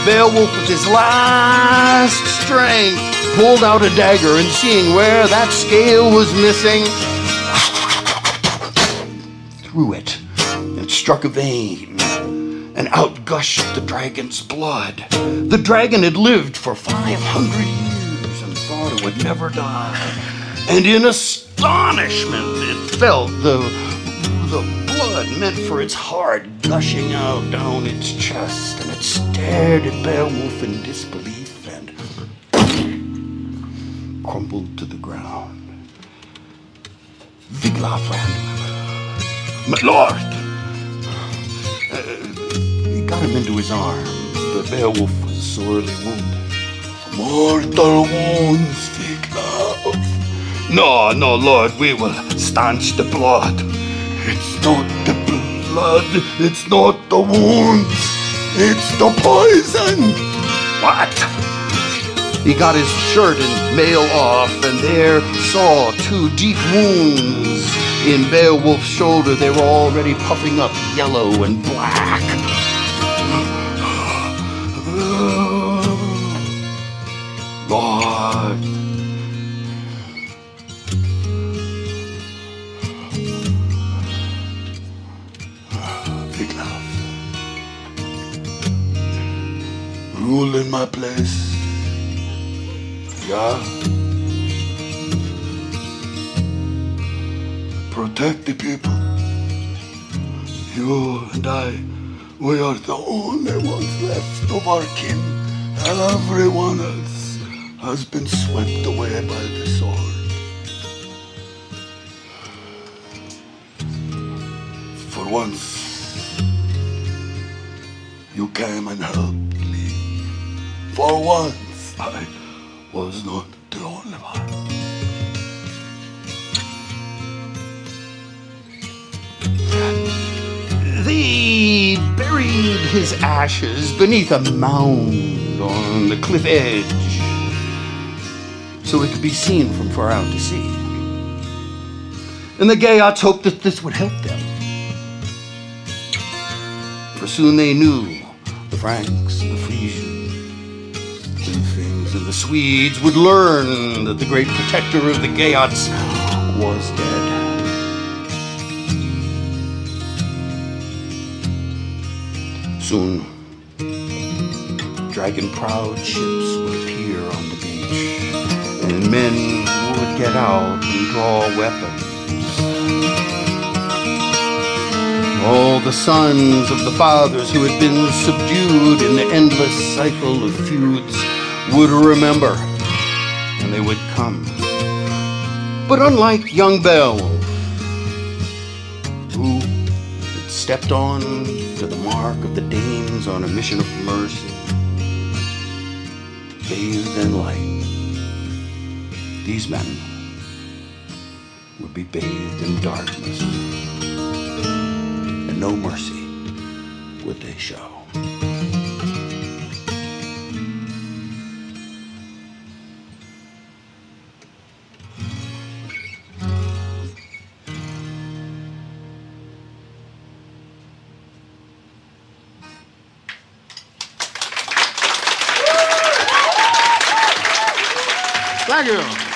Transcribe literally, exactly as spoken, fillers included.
Beowulf, with his last strength, pulled out a dagger, and seeing where that scale was missing, threw it and struck a vein, and out gushed the dragon's blood. The dragon had lived for five hundred years and thought it would never die. And in astonishment, it felt the, the blood meant for its heart gushing out down its chest, and it stared at Beowulf in disbelief and crumbled to the ground. Wiglaf ran. "My lord!" Uh, he got him into his arms, but Beowulf was sorely wounded. "Mortal wounds, Wiglaf." "No, no, Lord, we will stanch the blood." "It's not the blood, it's not the wounds, it's the poison." "What?" He got his shirt and mail off, and there saw two deep wounds in Beowulf's shoulder. They were already puffing up yellow and black. "Lord, Wiglaf, rule in my place. Yeah? Protect the people. You and I, we are the only ones left of our kin. Everyone else has been swept away by the sword. For once, you came and helped me. For once, I was not the only one." They buried his ashes beneath a mound on the cliff edge, so it could be seen from far out to sea. And the Geats hoped that this would help them, for soon they knew the Franks and the Frisians, the Luthians and the Swedes would learn that the great protector of the Geats was dead. Soon, dragon-prowed ships would appear on the beach, and men would get out and draw weapons. All the sons of the fathers who had been subdued in the endless cycle of feuds would remember, and they would come. But unlike young Beowulf, who had stepped on to the mark of the Danes on a mission of mercy, bathed in light, these men would be bathed in darkness, and no mercy would they show. Thank you.